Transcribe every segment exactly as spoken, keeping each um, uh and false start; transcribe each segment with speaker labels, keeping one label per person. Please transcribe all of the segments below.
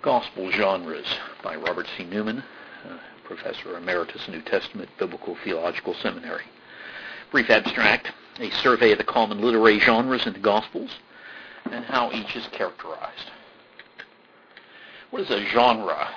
Speaker 1: Gospel Genres by Robert C. Newman, uh, Professor Emeritus New Testament Biblical Theological Seminary. Brief abstract, a survey of the common literary genres in the Gospels and how each is characterized. What is a genre?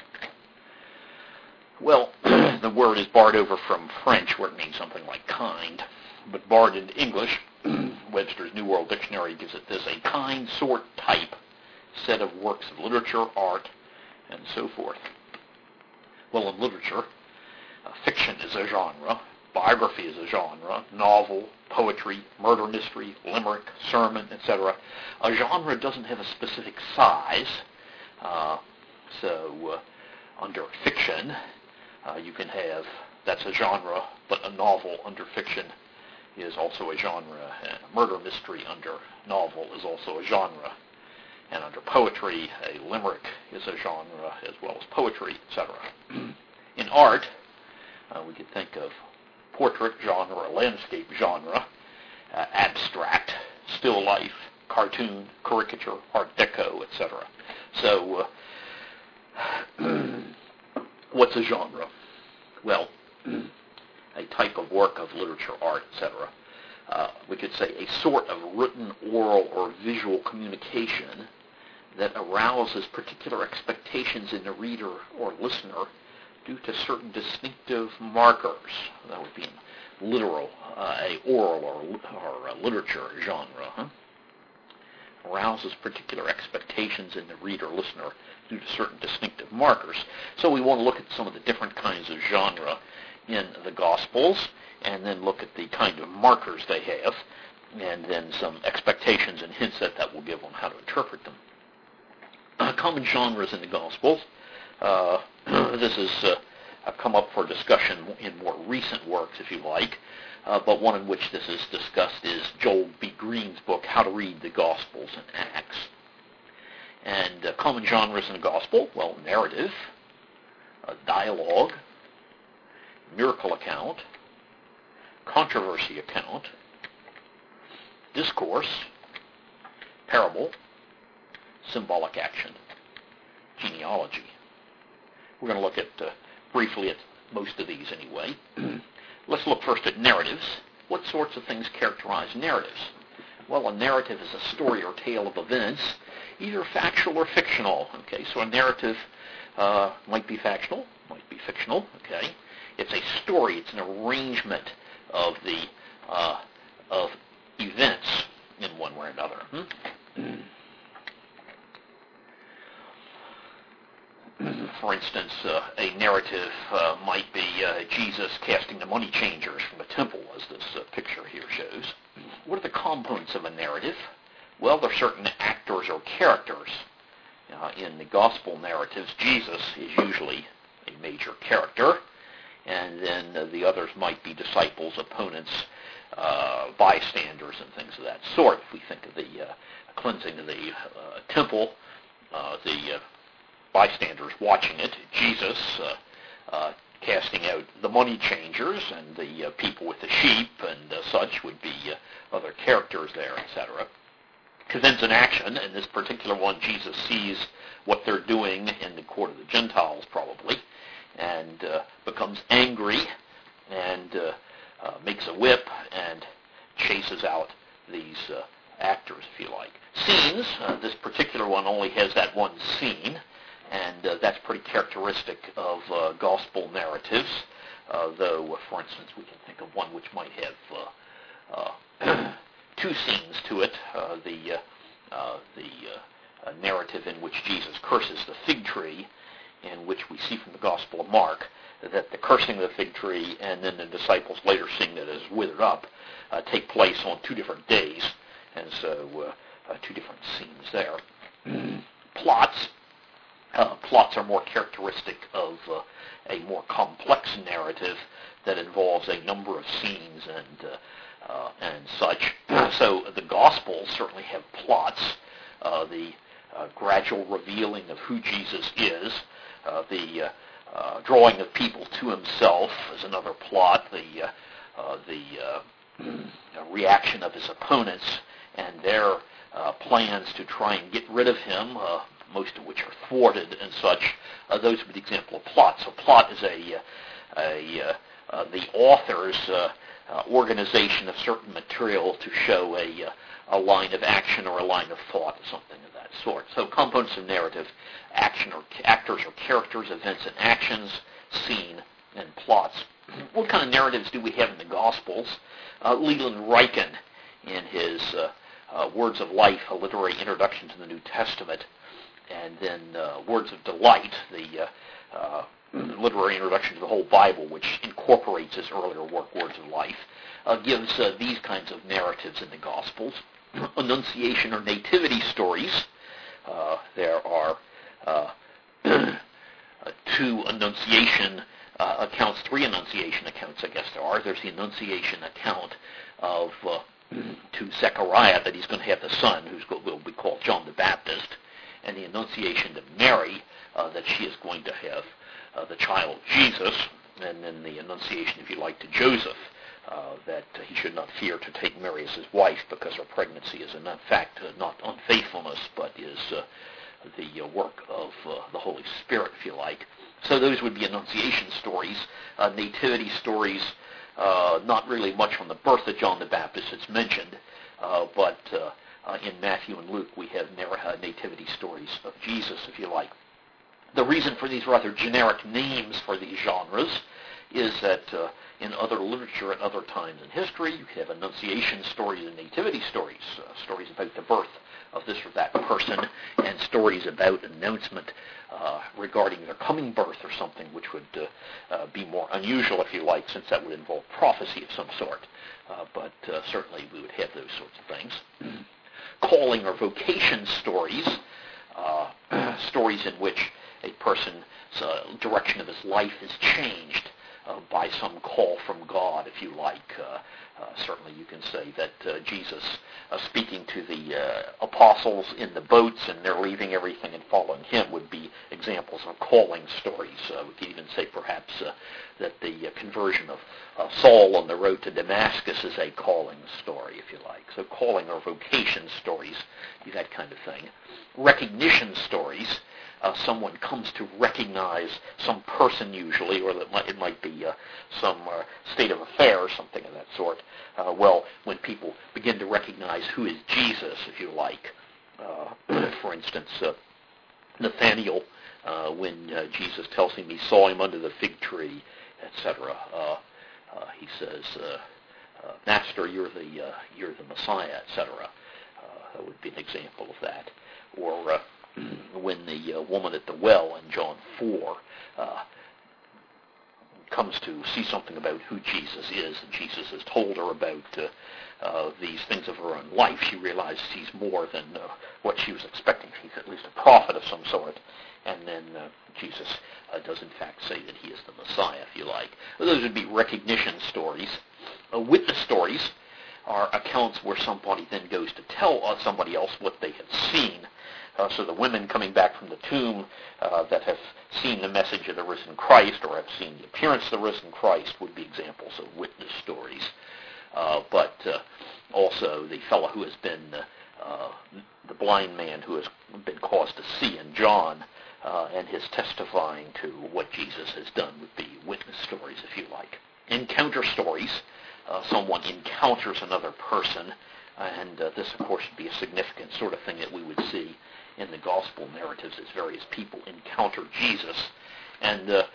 Speaker 1: Well, the word is borrowed over from French, where it means something like kind, but borrowed into English, Webster's New World Dictionary gives it this: a kind, sort, type, set of works of literature, art, and so forth. Well, in literature, uh, fiction is a genre, biography is a genre, novel, poetry, murder mystery, limerick, sermon, et cetera. A genre doesn't have a specific size, uh, so uh, under fiction, uh, you can have, that's a genre, but a novel under fiction is also a genre, and a murder mystery under novel is also a genre. And under poetry, a limerick is a genre as well as poetry, et cetera. In art, uh, we could think of portrait genre or landscape genre, uh, abstract, still life, cartoon, caricature, art deco, et cetera. So, uh, what's a genre? Well, a type of work of literature, art, et cetera. Uh, we could say a sort of written, oral, or visual communication that arouses particular expectations in the reader or listener due to certain distinctive markers. That would be in literal, uh, a oral or, or a literature genre. Huh? Arouses particular expectations in the reader or listener due to certain distinctive markers. So we want to look at some of the different kinds of genre in the Gospels, and then look at the kind of markers they have, and then some expectations and hints that that will give on how to interpret them. Uh, common genres in the Gospels. Uh, this has uh, come up for discussion in more recent works, if you like, uh, but one in which this is discussed is Joel B. Green's book, How to Read the Gospels and Acts. And uh, common genres in the Gospel, well, narrative, uh, dialogue, miracle account, controversy account, discourse, parable, symbolic action, genealogy. We're going to look at uh, briefly at most of these anyway. Let's look first at narratives. What sorts of things characterize narratives? Well, a narrative is a story or tale of events, either factual or fictional. Okay, so a narrative uh, might be factual, might be fictional. Okay, it's a story. It's an arrangement of the uh, of events in one way or another. Hmm? For instance, uh, a narrative uh, might be uh, Jesus casting the money changers from the temple, as this uh, picture here shows. What are the components of a narrative? Well, there are certain actors or characters. Uh, in the gospel narratives, Jesus is usually a major character, and then uh, the others might be disciples, opponents, uh, bystanders, and things of that sort. If we think of the uh, cleansing of the uh, temple, uh, the uh, bystanders watching it, Jesus uh, uh, casting out the money changers, and the uh, people with the sheep and uh, such would be uh, other characters there, et cetera. Events in action. In this particular one, Jesus sees what they're doing in the court of the Gentiles, probably, and uh, becomes angry and uh, uh, makes a whip and chases out these uh, actors, if you like. Scenes. Uh, this particular one only has that one scene, and uh, that's pretty characteristic of uh, gospel narratives, uh, though, uh, for instance, we can think of one which might have uh, uh, two scenes to it. Uh, the uh, uh, the uh, narrative in which Jesus curses the fig tree, in which we see from the Gospel of Mark that the cursing of the fig tree and then the disciples later seeing that it is withered up uh, take place on two different days, and so uh, uh, two different scenes there. Plots. Uh, plots are more characteristic of uh, a more complex narrative that involves a number of scenes and uh, uh, and such. So the Gospels certainly have plots. Uh, the uh, gradual revealing of who Jesus is, uh, the uh, uh, drawing of people to himself is another plot. The uh, uh, the uh, reaction of his opponents and their uh, plans to try and get rid of him uh, most of which are thwarted and such. Uh, those would be the example of plot. So plot is a, a uh, uh, the author's uh, uh, organization of certain material to show a, uh, a line of action or a line of thought or something of that sort. So components of narrative: action or actors or characters, events and actions, scene, and plots. What kind of narratives do we have in the Gospels? Uh, Leland Ryken, in his uh, uh, Words of Life, a literary introduction to the New Testament, and then uh, Words of Delight, the uh, uh, literary introduction to the whole Bible, which incorporates his earlier work, Words of Life, uh, gives uh, these kinds of narratives in the Gospels. Annunciation or nativity stories. Uh, there are uh, two Annunciation uh, accounts, three Annunciation accounts, I guess there are. There's the Annunciation account of uh, to Zechariah that he's going to have the son, who's going, will be called John the Baptist, and the Annunciation to Mary uh, that she is going to have uh, the child Jesus, and then the Annunciation, if you like, to Joseph, uh, that uh, he should not fear to take Mary as his wife because her pregnancy is in fact uh, not unfaithfulness, but is uh, the uh, work of uh, the Holy Spirit, if you like. So those would be Annunciation stories. Uh, nativity stories, uh, not really much on the birth of John the Baptist, it's mentioned, uh, but uh, uh, in Matthew and Luke we have uh, nativity stories of Jesus, if you like. The reason for these rather generic names for these genres is that uh, in other literature at other times in history, you have Annunciation stories and nativity stories, uh, stories about the birth of this or that person, and stories about announcement uh, regarding their coming birth or something, which would uh, uh, be more unusual, if you like, since that would involve prophecy of some sort. Uh, but uh, certainly we would have those sorts of things. Calling or vocation stories, uh, stories in which a person's uh, direction of his life is changed uh, by some call from God, if you like. Uh, uh, certainly you can say that uh, Jesus, uh, speaking to the uh, apostles in the boats and they're leaving everything and following him, would be examples of calling stories. Uh, we could even say perhaps uh, that the uh, conversion of uh, Saul on the road to Damascus is a calling story, if you like. So calling or vocation stories, that kind of thing. Recognition stories. Uh, someone comes to recognize some person usually, or that might, it might be uh, some uh, state of affair or something of that sort. Uh, well, when people begin to recognize who is Jesus, if you like. Uh, for instance, uh, Nathaniel, uh, when uh, Jesus tells him he saw him under the fig tree, et cetera, uh, uh, he says, uh, uh, Master, you're the, uh, you're the Messiah, et cetera. Uh, that would be an example of that. Or uh, when the uh, woman at the well in John four uh, comes to see something about who Jesus is, and Jesus has told her about uh, uh, these things of her own life, she realizes he's more than uh, what she was expecting. He's at least a prophet of some sort. And then uh, Jesus uh, does in fact say that he is the Messiah, if you like. Those would be recognition stories. Uh, witness stories are accounts where somebody then goes to tell uh, somebody else what they have seen. Uh, so the women coming back from the tomb uh, that have seen the message of the risen Christ or have seen the appearance of the risen Christ would be examples of witness stories. Uh, but uh, also the fellow who has been, uh, uh, the blind man who has been caused to see in John uh, and his testifying to what Jesus has done would be witness stories, if you like. Encounter stories. Uh, someone encounters another person, and uh, this, of course, would be a significant sort of thing that we would see in the gospel narratives as various people encounter Jesus. And uh,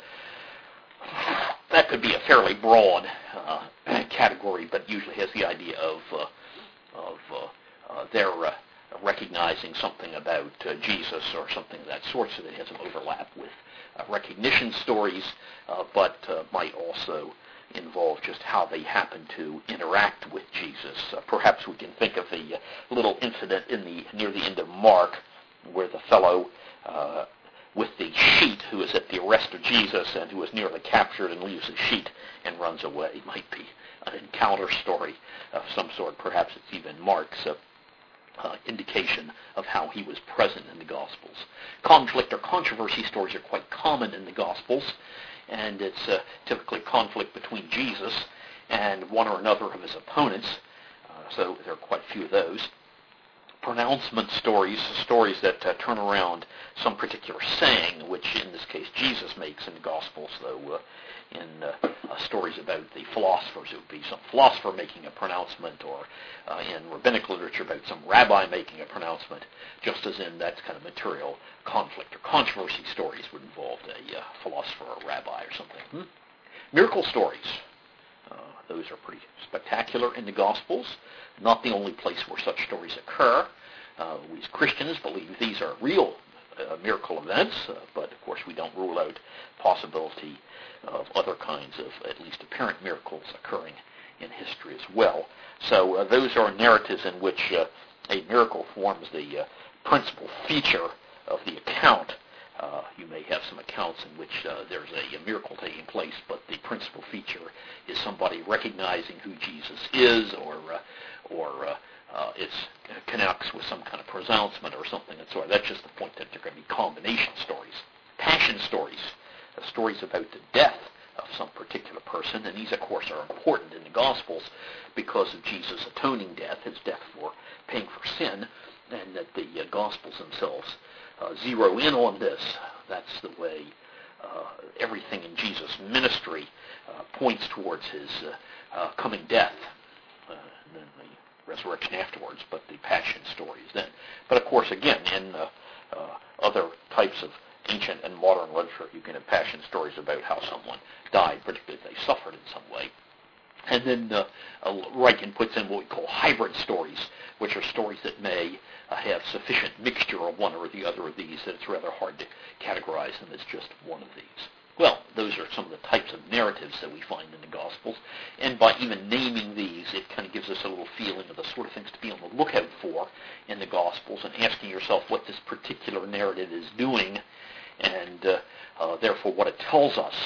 Speaker 1: that could be a fairly broad uh, category, but usually has the idea of, uh, of uh, uh, their uh, recognizing something about uh, Jesus or something of that sort, so that it has some overlap with uh, recognition stories, uh, but uh, might also involve just how they happen to interact with Jesus. Uh, perhaps we can think of the uh, little incident in the near the end of Mark, where the fellow uh, with the sheet who is at the arrest of Jesus and who is nearly captured and leaves the sheet and runs away. It might be an encounter story of some sort. Perhaps it's even Mark's uh, uh, indication of how he was present in the Gospels. Conflict or controversy stories are quite common in the Gospels, and it's uh, typically conflict between Jesus and one or another of his opponents. Uh, so there are quite a few of those. pronouncement stories, stories that uh, turn around some particular saying, which in this case Jesus makes in the Gospels, though uh, in uh, uh, stories about the philosophers, it would be some philosopher making a pronouncement, or uh, in rabbinic literature about some rabbi making a pronouncement, just as in that kind of material conflict or controversy stories would involve a uh, philosopher or rabbi or something. Hmm? Miracle stories. Uh, those are pretty spectacular in the Gospels. Not the only place where such stories occur. Uh, we as Christians believe these are real uh, miracle events, uh, but of course we don't rule out possibility of other kinds of at least apparent miracles occurring in history as well. So uh, those are narratives in which uh, a miracle forms the uh, principal feature of the account. Uh, you may have some accounts in which uh, there's a, a miracle taking place, but the principal feature is somebody recognizing who Jesus is, or uh, or uh, uh, it connects with some kind of pronouncement or something. And so that's just the point that they're going to be combination stories. Passion stories, uh, stories about the death of some particular person, and these, of course, are important in the Gospels because of Jesus' atoning death, his death for paying for sin, and that the uh, Gospels themselves Uh, zero in on this. That's the way uh, everything in Jesus' ministry uh, points towards his uh, uh, coming death, uh, and then the resurrection afterwards, but the passion story is then. But of course, again, in uh, uh, other types of ancient and modern literature, you can have passion stories about how someone died, particularly if they suffered in some way. And then uh, uh, Ryken puts in what we call hybrid stories, which are stories that may uh, have sufficient mixture of one or the other of these that it's rather hard to categorize them as just one of these. Well, those are some of the types of narratives that we find in the Gospels, and by even naming these, it kind of gives us a little feeling of the sort of things to be on the lookout for in the Gospels, and asking yourself what this particular narrative is doing, and uh, uh, therefore what it tells us.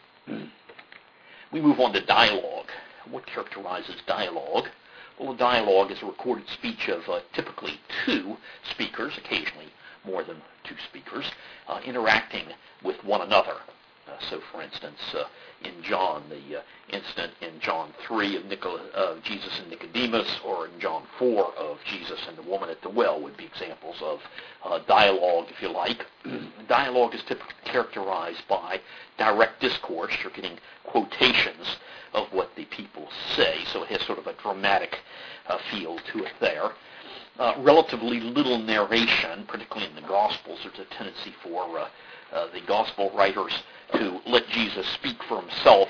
Speaker 1: We move on to dialogue. What characterizes dialogue? Well, a dialogue is a recorded speech of uh, typically two speakers, occasionally more than two speakers, uh, interacting with one another. Uh, so, for instance, uh, in John, the uh, incident in John three of Nicola, uh, Jesus and Nicodemus, or in John four of Jesus and the woman at the well would be examples of uh, dialogue, if you like. Dialogue is typically characterized by direct discourse. You're getting quotations of what the people say, so it has sort of a dramatic uh, feel to it there. Uh, relatively little narration, particularly in the Gospels. There's a tendency for uh, uh, the Gospel writers to let Jesus speak for himself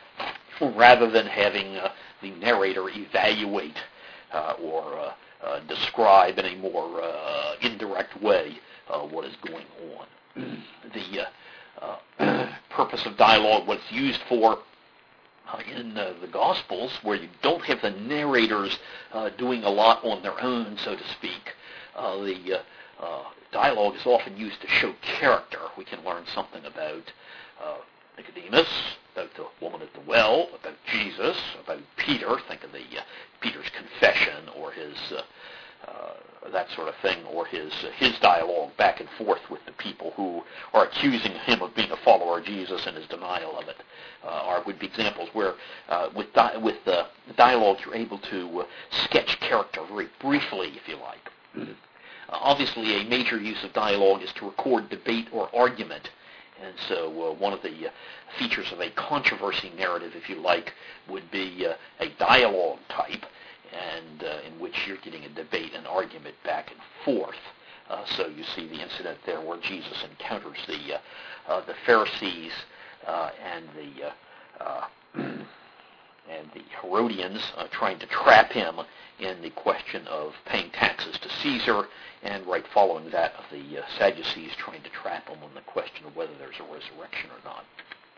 Speaker 1: rather than having uh, the narrator evaluate uh, or uh, uh, describe in a more uh, indirect way uh, what is going on. The uh, uh, purpose of dialogue, what it's used for uh, in uh, the Gospels, where you don't have the narrators uh, doing a lot on their own, so to speak, uh, the uh, uh, dialogue is often used to show character. We can learn something about uh, Nicodemus, about the woman at the well, about Jesus, about Peter. Think of the uh, Peter's confession, or his uh, uh, that sort of thing, or his uh, his dialogue back and forth with the people who are accusing him of being a follower of Jesus and his denial of it. Uh, are would be examples where uh, with di- with uh, dialogue you're able to uh, sketch character very briefly, if you like. Mm-hmm. Uh, obviously, a major use of dialogue is to record debate or argument. And so uh, one of the uh, features of a controversy narrative, if you like, would be uh, a dialogue type, and uh, in which you're getting a debate and argument back and forth. Uh, so you see the incident there where Jesus encounters the uh, uh, the Pharisees uh, and the uh, uh, and the Herodians uh, trying to trap him in the question of paying taxes to Caesar, and right following that of the uh, Sadducees trying to trap him on the question of whether there's a resurrection or not.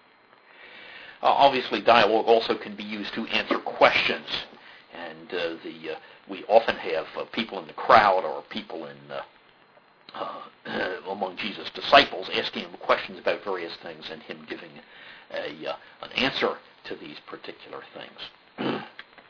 Speaker 1: Uh, obviously, dialogue also can be used to answer questions, and uh, the uh, we often have uh, people in the crowd or people in uh, uh, among Jesus' disciples asking him questions about various things, and him giving a uh, an answer to these particular things.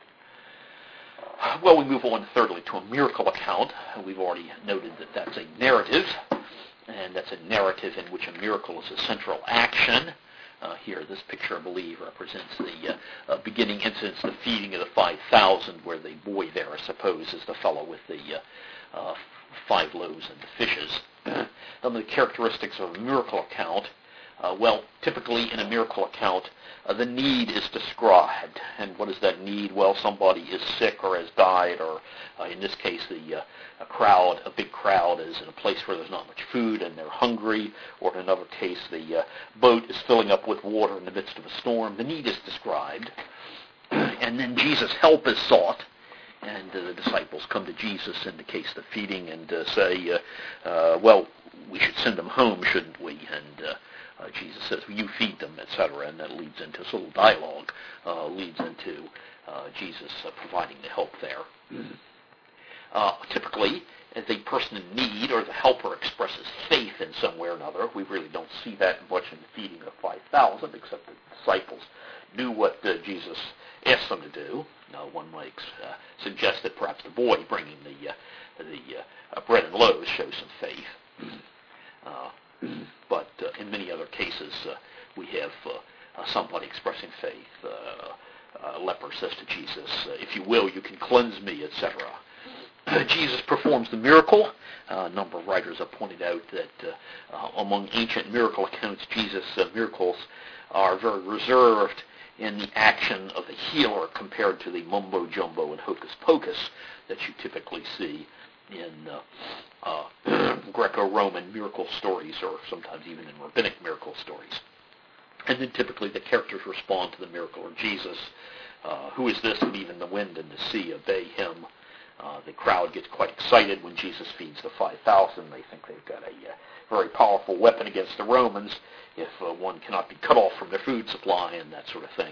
Speaker 1: Well, we move on thirdly to a miracle account. We've already noted that that's a narrative, and that's a narrative in which a miracle is a central action. Uh, here, this picture, I believe, represents the uh, uh, beginning incidents, the feeding of the five thousand, where the boy there, I suppose, is the fellow with the uh, uh, five loaves and the fishes. Some of the characteristics of a miracle account. Uh, well, typically in a miracle account, uh, the need is described. And what is that need? Well, somebody is sick or has died, or uh, in this case, the uh, a crowd, a big crowd is in a place where there's not much food and they're hungry, or in another case, the uh, boat is filling up with water in the midst of a storm. The need is described. And then Jesus' help is sought. And uh, the disciples come to Jesus in the case of feeding and uh, say, uh, uh, well, we should send them home, shouldn't we? And uh, uh, Jesus says, well, you feed them, et cetera. And that leads into this little dialogue, uh, leads into uh, Jesus uh, providing the help there. Mm-hmm. Uh, typically, if the person in need or the helper expresses faith in some way or another, we really don't see that much in the feeding of five thousand, except the disciples knew what uh, Jesus asked them to do. Now, one might uh, suggest that perhaps the boy bringing the uh, the uh, bread and loaves shows some faith. Uh, but uh, in many other cases, uh, we have uh, uh, somebody expressing faith. Uh, a leper says to Jesus, uh, if you will, you can cleanse me, et cetera. Uh, Jesus performs the miracle. Uh, a number of writers have pointed out that uh, uh, among ancient miracle accounts, Jesus' uh, miracles are very reserved in the action of the healer compared to the mumbo-jumbo and hocus-pocus that you typically see in uh, uh, Greco-Roman miracle stories, or sometimes even in rabbinic miracle stories. And then typically the characters respond to the miracle of Jesus. Uh, who is this? And even the wind and the sea obey him. Uh, the crowd gets quite excited when Jesus feeds the five thousand. They think they've got a uh, very powerful weapon against the Romans if uh, one cannot be cut off from their food supply and that sort of thing.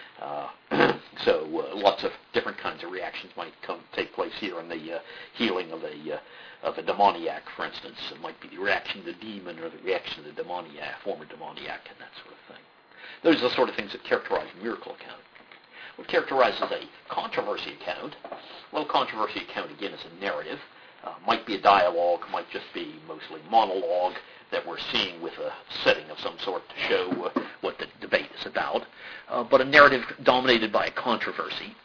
Speaker 1: Uh, so uh, lots of different kinds of reactions might come take place here in the uh, healing of a uh, of a demoniac, for instance. It might be the reaction of the demon or the reaction of the demoniac, former demoniac, and that sort of thing. Those are the sort of things that characterize a miracle account. What characterizes a controversy account? Well, a controversy account, again, is a narrative. Uh, might be a dialogue, might just be mostly monologue that we're seeing with a setting of some sort to show uh, what the debate is about. Uh, but a narrative dominated by a controversy,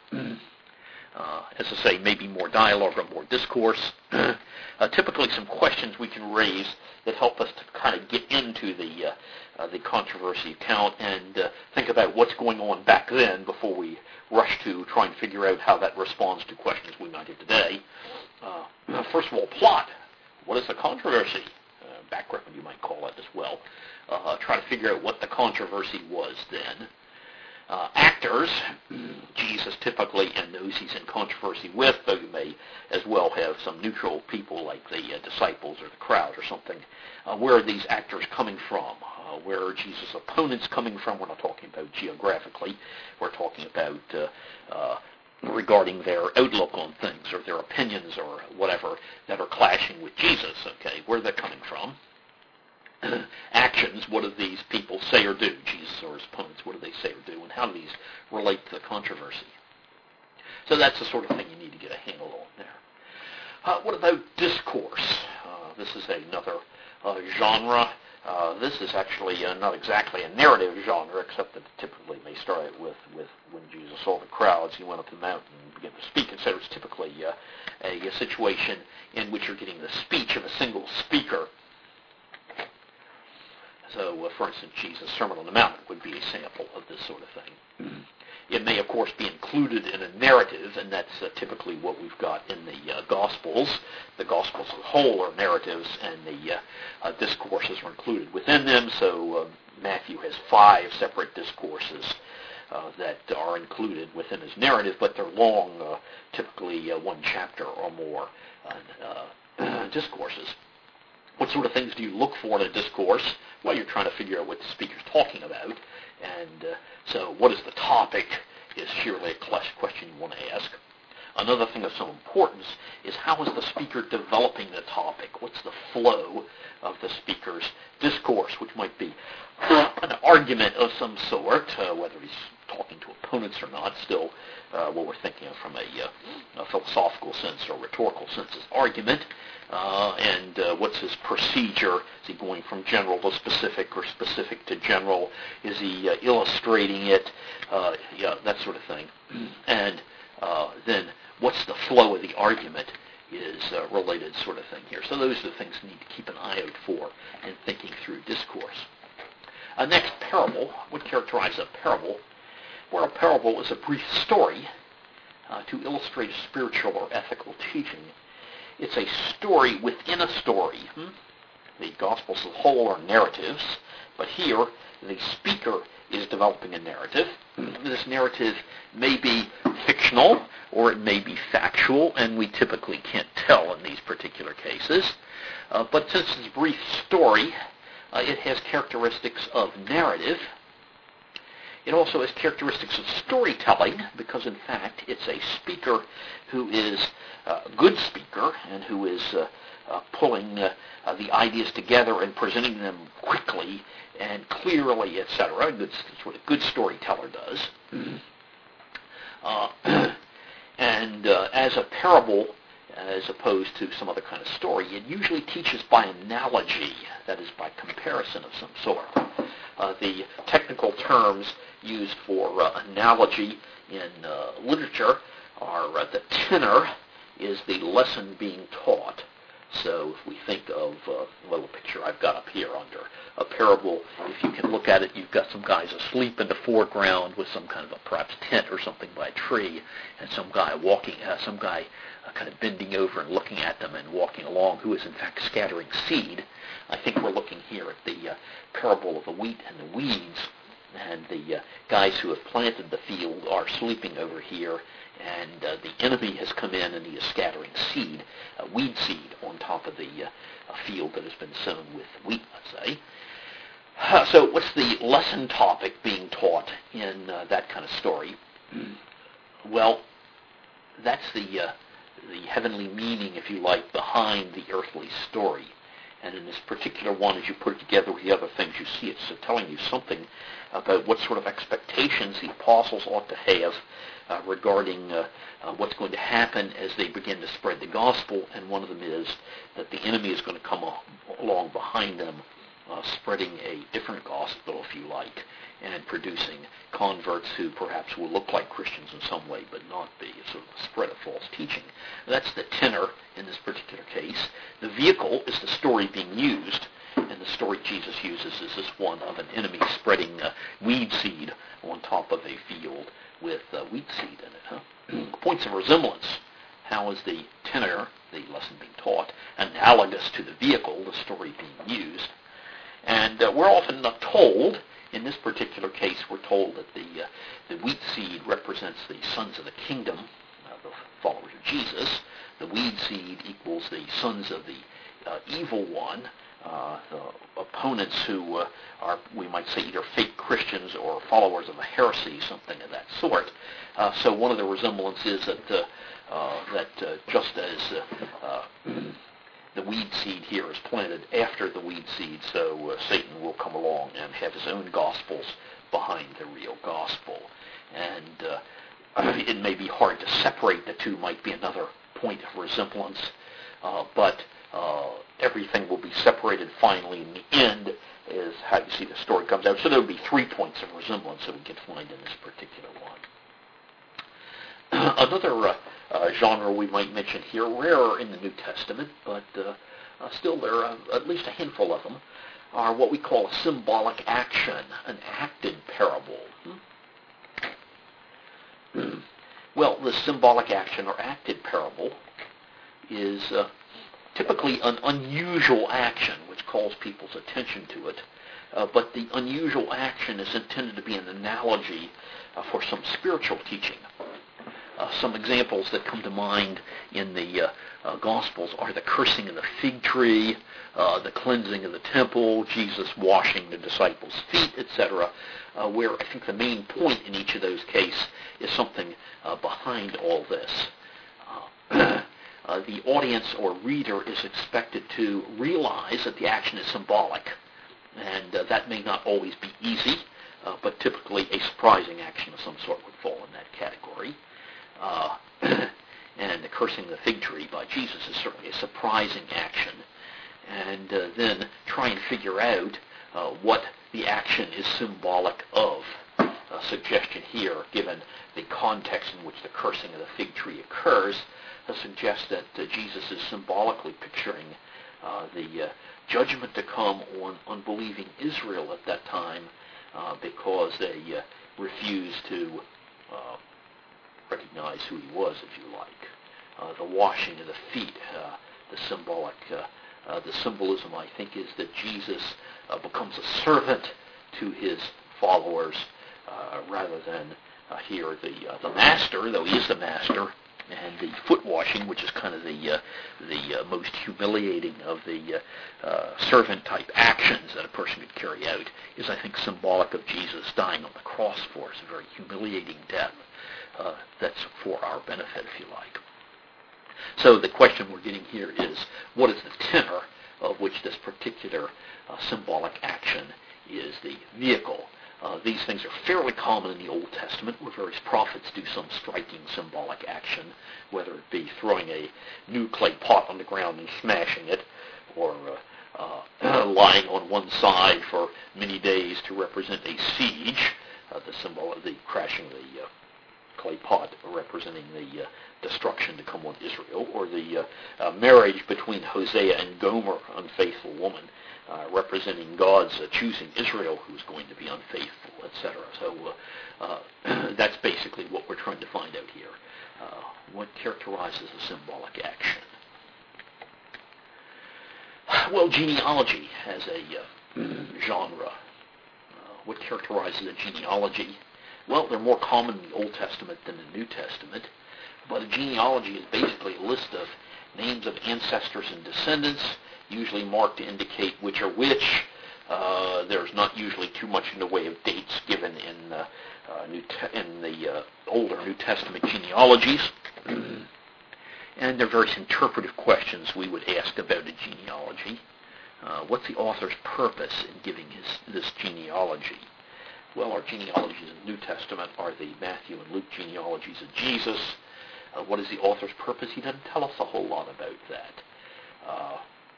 Speaker 1: uh, as I say, maybe more dialogue or more discourse. uh, typically some questions we can raise that help us to kind of get into the uh, uh, the controversy account and uh, think about what's going on back then before we rush to try and figure out how that responds to questions we might have today. Uh, first of all, plot. What is the controversy? Uh, background, you might call it as well. Uh, try to figure out what the controversy was then. Uh, actors, Jesus typically and those he's in controversy with, though you may as well have some neutral people like the uh, disciples or the crowd or something. Uh, where are these actors coming from? Uh, where are Jesus' opponents coming from? We're not talking about geographically. We're talking about uh, uh, regarding their outlook on things or their opinions or whatever that are clashing with Jesus. Okay, where are they coming from? Actions, what do these people say or do? Jesus or his opponents, what do they say or do? And how do these relate to the controversy? So that's the sort of thing you need to get a handle on there. Uh, what about discourse? Uh, this is another uh, genre. Uh, this is actually uh, not exactly a narrative genre, except that typically may start out with, with when Jesus saw the crowds, he went up the mountain and began to speak. And so it's typically uh, a, a situation in which you're getting the speech of a single speaker. So, uh, for instance, Jesus' Sermon on the Mount would be a sample of this sort of thing. It may, of course, be included in a narrative, and that's uh, typically what we've got in the uh, Gospels. The Gospels as a whole are narratives, and the uh, uh, discourses are included within them. So uh, Matthew has five separate discourses uh, that are included within his narrative, but they're long, uh, typically uh, one chapter or more uh, uh, discourses. What sort of things do you look for in a discourse? Well, you're trying to figure out what the speaker's talking about. And uh, so what is the topic is surely a question you want to ask. Another thing of some importance is how is the speaker developing the topic? What's the flow of the speaker's discourse, which might be an argument of some sort, uh, whether he's talking to opponents or not, still uh, what we're thinking of from a, uh, a philosophical sense or rhetorical sense is argument. Uh, and uh, what's his procedure? Is he going from general to specific or specific to general? Is he uh, illustrating it? Uh, yeah, that sort of thing. And uh, then what's the flow of the argument is a related sort of thing here. So those are the things you need to keep an eye out for in thinking through discourse. Uh, next, parable. What characterizes a parable? Well, a parable is a brief story uh, to illustrate a spiritual or ethical teaching. It's a story within a story. Hmm? The Gospels as a whole are narratives, but here the speaker is developing a narrative. This narrative may be fictional or it may be factual, and we typically can't tell in these particular cases. Uh, but since it's a brief story, uh, it has characteristics of narrative. It also has characteristics of storytelling because, in fact, it's a speaker who is a good speaker and who is uh, uh, pulling uh, uh, the ideas together and presenting them quickly and clearly, et cetera. That's what a good storyteller does. Mm-hmm. Uh, and uh, as a parable, as opposed to some other kind of story, it usually teaches by analogy, that is, by comparison of some sort. Uh, the technical terms used for uh, analogy in uh, literature are uh, the tenor is the lesson being taught. So if we think of uh, a little picture I've got up here under a parable, if you can look at it, you've got some guys asleep in the foreground with some kind of a perhaps tent or something by a tree, and some guy walking, uh, some guy uh, kind of bending over and looking at them and walking along, who is in fact scattering seed. I think we're looking here at the uh, parable of the wheat and the weeds, and the uh, guys who have planted the field are sleeping over here, and uh, the enemy has come in and he is scattering seed, uh, weed seed, on top of the uh, field that has been sown with wheat, let's say. Uh, so what's the lesson topic being taught in uh, that kind of story? Well, that's the, uh, the heavenly meaning, if you like, behind the earthly story. And in this particular one, as you put it together with the other things, you see it's uh, telling you something about what sort of expectations the apostles ought to have uh, regarding uh, uh, what's going to happen as they begin to spread the gospel. And one of them is that the enemy is going to come along behind them, uh, spreading a different gospel, if you like, and producing converts who perhaps will look like Christians in some way but not be. It's sort of a spread of false teaching. That's the tenor in this particular case. The vehicle is the story being used, and the story Jesus uses is this one of an enemy spreading uh, weed seed on top of a field with uh, wheat seed in it. Huh? Points of resemblance. How is the tenor, the lesson being taught, analogous to the vehicle, the story being used? And uh, we're often not told. In this particular case, we're told that the uh, the wheat seed represents the sons of the kingdom, uh, the followers of Jesus. The weed seed equals the sons of the uh, evil one, uh, the opponents who uh, are, we might say, either fake Christians or followers of a heresy, something of that sort. Uh, so one of the resemblances is that uh, uh, that uh, just as uh, uh, the weed seed here is planted after the weed seed, so uh, Satan will come along and have his own gospels behind the real gospel. And uh, it may be hard to separate the two, might be another point of resemblance, uh, but uh, everything will be separated finally in the end is how you see the story comes out. So there will be three points of resemblance that we can find in this particular one. Another uh, uh, genre we might mention here, rarer in the New Testament, but uh, uh, still there are at least a handful of them, are what we call a symbolic action, an acted parable. Hmm? Well, the symbolic action or acted parable is uh, typically an unusual action which calls people's attention to it, uh, but the unusual action is intended to be an analogy uh, for some spiritual teaching. Uh, some examples that come to mind in the uh, uh, Gospels are the cursing of the fig tree, uh, the cleansing of the temple, Jesus washing the disciples' feet, et cetera, uh, where I think the main point in each of those cases is something uh, behind all this. Uh, uh, the audience or reader is expected to realize that the action is symbolic, and uh, that may not always be easy, uh, but typically a surprising action of some sort would fall in that category. Uh, and the cursing of the fig tree by Jesus is certainly a surprising action. And uh, then try and figure out uh, what the action is symbolic of. A suggestion here, given the context in which the cursing of the fig tree occurs, uh, suggests that uh, Jesus is symbolically picturing uh, the uh, judgment to come on unbelieving Israel at that time uh, because they uh, refused to uh, recognize who he was, if you like. Uh, the washing of the feet, uh, the symbolic, uh, uh, the symbolism, I think, is that Jesus uh, becomes a servant to his followers uh, rather than uh, here the uh, the master, though he is the master. And the foot washing, which is kind of the uh, the uh, most humiliating of the uh, uh, servant-type actions that a person could carry out, is, I think, symbolic of Jesus dying on the cross for us, a very humiliating death. Uh, that's for our benefit, if you like. So the question we're getting here is, what is the tenor of which this particular uh, symbolic action is the vehicle? Uh, these things are fairly common in the Old Testament, where various prophets do some striking symbolic action, whether it be throwing a new clay pot on the ground and smashing it, or uh, uh, lying on one side for many days to represent a siege, uh, the symbol of the crashing of the uh, clay pot representing the uh, destruction to come on Israel, or the uh, uh, marriage between Hosea and Gomer, unfaithful woman, Uh, representing God's uh, choosing Israel, who's going to be unfaithful, et cetera. So uh, uh, that's basically what we're trying to find out here. Uh, what characterizes the symbolic action? Well, genealogy as a uh, genre. Uh, what characterizes a genealogy? Well, they're more common in the Old Testament than the New Testament, but a genealogy is basically a list of names of ancestors and descendants, usually marked to indicate which are which. Uh, there's not usually too much in the way of dates given in, uh, uh, New Te- in the uh, older New Testament genealogies. And there are various interpretive questions we would ask about a genealogy. Uh, what's the author's purpose in giving his, this genealogy? Well, our genealogies in the New Testament are the Matthew and Luke genealogies of Jesus. Uh, what is the author's purpose? He doesn't tell us a whole lot about that. Uh,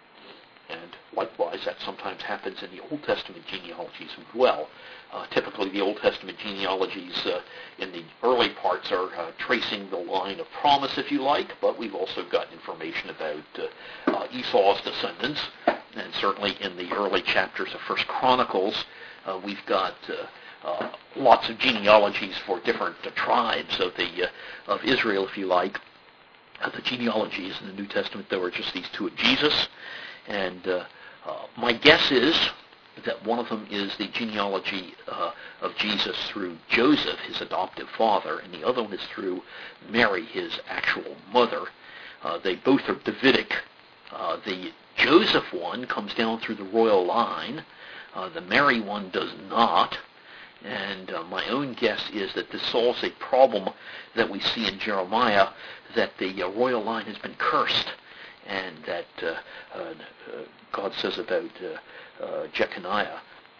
Speaker 1: And likewise, that sometimes happens in the Old Testament genealogies as well. Uh, typically, the Old Testament genealogies uh, in the early parts are uh, tracing the line of promise, if you like, but we've also got information about uh, uh, Esau's descendants, and certainly in the early chapters of First Chronicles, uh, we've got uh, uh, lots of genealogies for different uh, tribes of the uh, of Israel, if you like. Uh, the genealogies in the New Testament, though, are just these two of Jesus. And uh, uh, my guess is that one of them is the genealogy uh, of Jesus through Joseph, his adoptive father, and the other one is through Mary, his actual mother. Uh, they both are Davidic. Uh, the Joseph one comes down through the royal line. Uh, the Mary one does not. And uh, my own guess is that this solves a problem that we see in Jeremiah, that the uh, royal line has been cursed. And that uh, uh, God says about uh, uh, Jeconiah,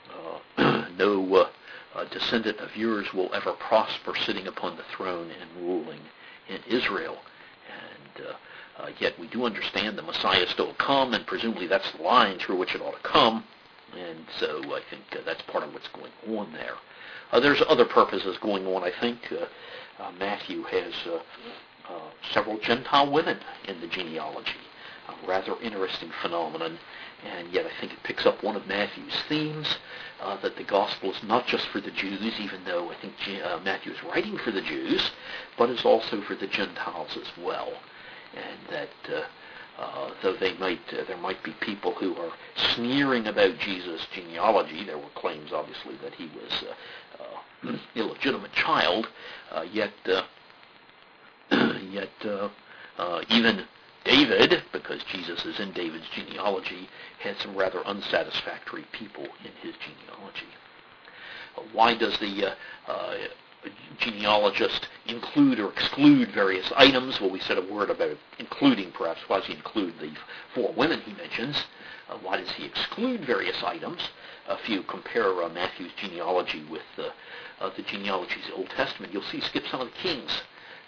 Speaker 1: uh, no uh, uh, descendant of yours will ever prosper sitting upon the throne and ruling in Israel. And uh, uh, yet we do understand the Messiah is still to come, and presumably that's the line through which it ought to come. And so I think uh, that's part of what's going on there. Uh, there's other purposes going on, I think. Uh, uh, Matthew has uh, uh, several Gentile women in the genealogy. A rather interesting phenomenon, and yet I think it picks up one of Matthew's themes, uh, that the gospel is not just for the Jews, even though I think G- uh, Matthew is writing for the Jews, but is also for the Gentiles as well. And that uh, uh, though they might, uh, there might be people who are sneering about Jesus' genealogy, there were claims, obviously, that he was an uh, uh, illegitimate child, uh, yet, uh, yet uh, uh, even David, because Jesus is in David's genealogy, had some rather unsatisfactory people in his genealogy. Uh, why does the uh, uh, genealogist include or exclude various items? Well, we said a word about including, perhaps. Why does he include the four women he mentions? Uh, why does he exclude various items? If you compare uh, Matthew's genealogy with uh, uh, the genealogies of the Old Testament, you'll see he skips some of the kings.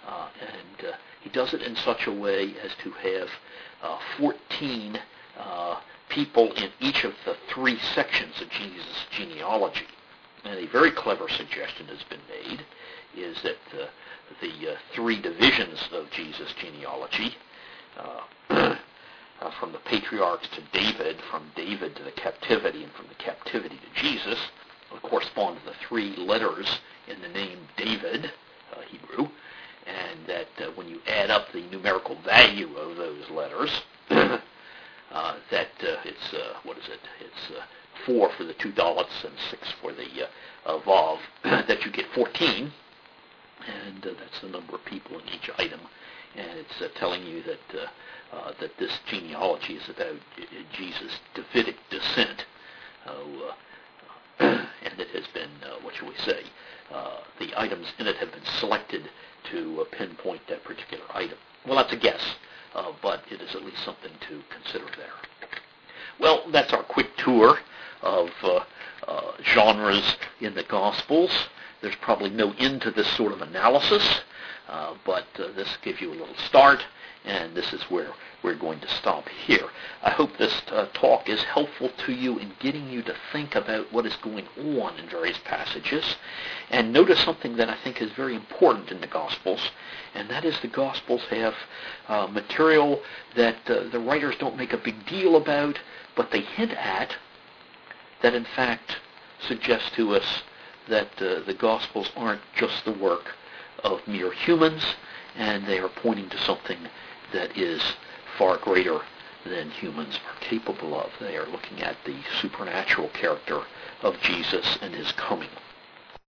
Speaker 1: Uh, and uh, he does it in such a way as to have uh, fourteen uh, people in each of the three sections of Jesus' genealogy. And a very clever suggestion has been made, is that uh, the uh, three divisions of Jesus' genealogy, uh, uh, from the patriarchs to David, from David to the captivity, and from the captivity to Jesus, correspond to the three letters in the name David, uh, Hebrew, and that uh, when you add up the numerical value of those letters, uh, that uh, it's, uh, what is it, it's uh, four for the two Dalits and six for the uh, uh, Vav, that you get fourteen, and uh, that's the number of people in each item, and it's uh, telling you that uh, uh, that this genealogy is about Jesus' Davidic descent, uh, and it has been, uh, what shall we say, uh, the items in it have been selected to uh, pinpoint that particular item. Well, that's a guess, uh, but it is at least something to consider there. Well, that's our quick tour of uh, uh, genres in the Gospels. There's probably no end to this sort of analysis, uh, but uh, this gives you a little start, and this is where we're going to stop here. I hope this uh, talk is helpful to you in getting you to think about what is going on in various passages, and notice something that I think is very important in the Gospels, and that is the Gospels have uh, material that uh, the writers don't make a big deal about, but they hint at, that in fact suggests to us that uh, the Gospels aren't just the work of mere humans, and they are pointing to something that is far greater than humans are capable of. They are looking at the supernatural character of Jesus and his coming.